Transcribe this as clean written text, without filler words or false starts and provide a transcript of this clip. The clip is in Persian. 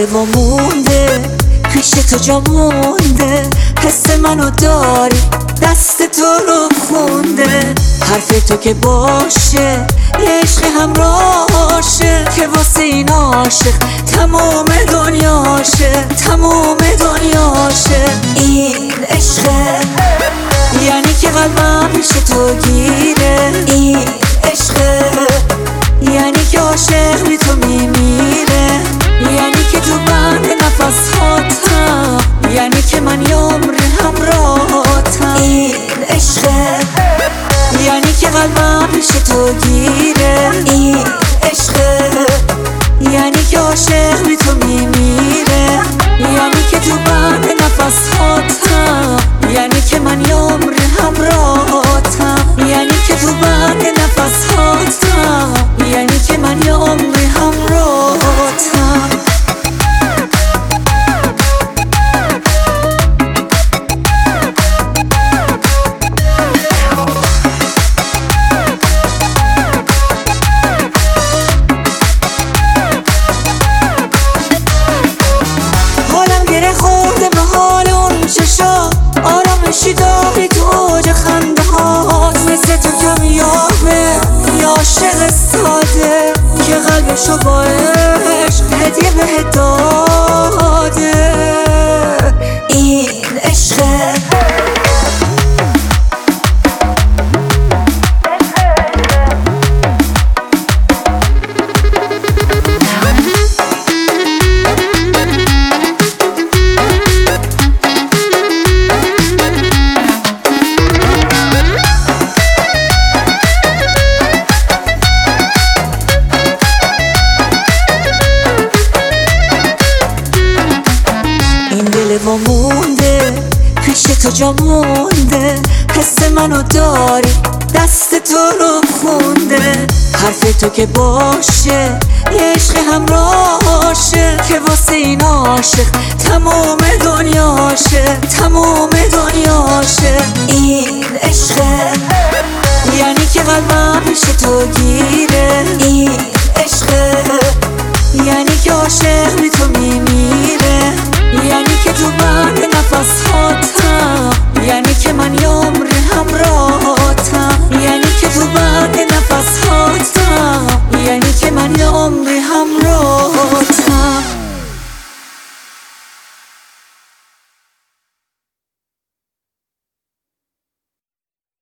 ما مونده، پیش تو جا مونده، حس منو داری، دست تو رو خونده. حرف تو که باشه یه عشق همراهشه، که واسه این عاشق تمام دنیاشه، تمام دنیاشه. این عشقه یعنی که قلبم پیش تو گیره، این عشقه یعنی که عاشق بی تو میمیره، یعنی که تو بند نفس هاتم، یعنی که من یه عمر همراهاتم. این عشقه یعنی که قلبم پیش تو گیره، این عشقه یعنی که عاشق بی تو میمیره، یعنی که تو بند نفس هاتم، یعنی که من یه عمر همراهاتم، یعنی که تو بند نفس هاتم، یعنی که من یه عمر همراهاتم. آرامشی داری تو اوج خنده هات، مثل تو کمیابه یا عاشق ساده، که قلبشو با عشق هدیه بهت داده. این عشقه ما مونده، پیش تو جا مونده، حس منو داری، دست تو رو خونده. حرف تو که باشه یه عشق همراهشه، که واسه این عاشق تمام دنیاشه، تمام دنیاشه. این عشقه یعنی که قلبم پیش تو گیره، این عشقه یعنی که عاشق بی تو میمیره، یعنی که تو بند نفس هاتم، یعنی که من یه عمر همراهاتم، یعنی که تو بند نفس هاتم، یعنی که من یه عمر همراهاتم.